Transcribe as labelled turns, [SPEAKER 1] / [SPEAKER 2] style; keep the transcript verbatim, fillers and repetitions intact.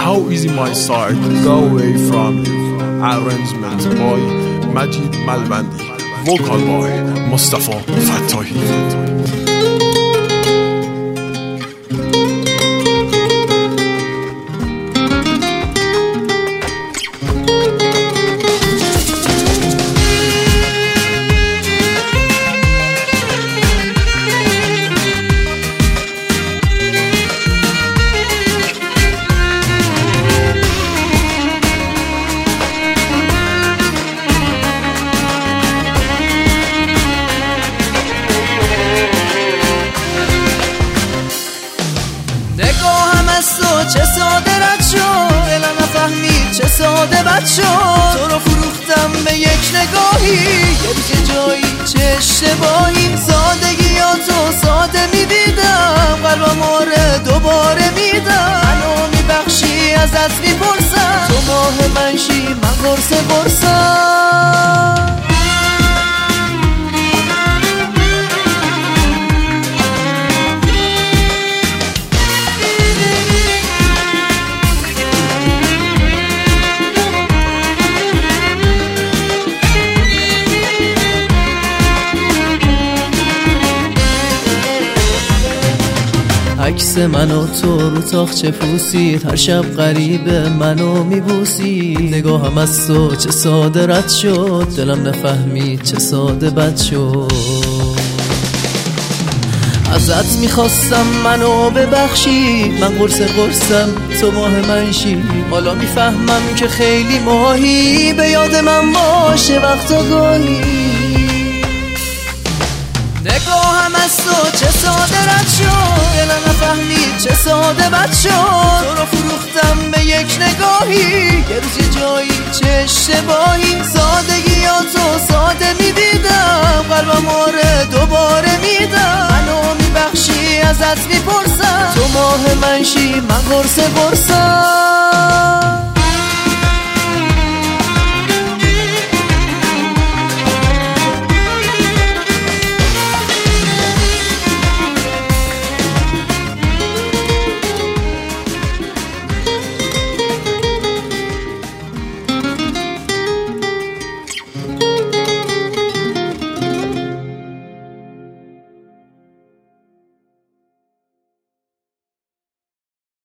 [SPEAKER 1] How easy my side to go away from you. Arrangement by Majid Malbandi, vocal by Mustafa Fattahi.
[SPEAKER 2] چه ساده رد شد، دلم نفهمید چه ساده بد شد. تو رو فروختم به یک نگاهی، یه روز یه جایی چه اشتباهی. سادگیاتو ساده میدیدم، قلبم آره دوباره میدم. منو میبخشی ازت میپرسم، تو ماه منشی من قرص قرصم. عکس من و تو رو تاخچه پوسید، هر شب غریبه منو میبوسید. نگاهم از تو چه ساده رد شد، دلم نفهمید چه ساده بد شد. ازت میخواستم منو ببخشی، من قرص قرصم تو ماه منشی. حالا میفهمم که خیلی ماهی، به یاد من باشه وقتا گاهی. نگاهم از تو چه ساده رد شد، دلم نفهمید چه ساده بد شد. تو رو فروختم به یک نگاهی، یه روز یه جایی چه اشتباهی. سادگیاتو ساده میدیدم، قلبم آره دوباره میدم. منو میبخشی ازت میپرسم، تو ماه منشی من قرص قرصم.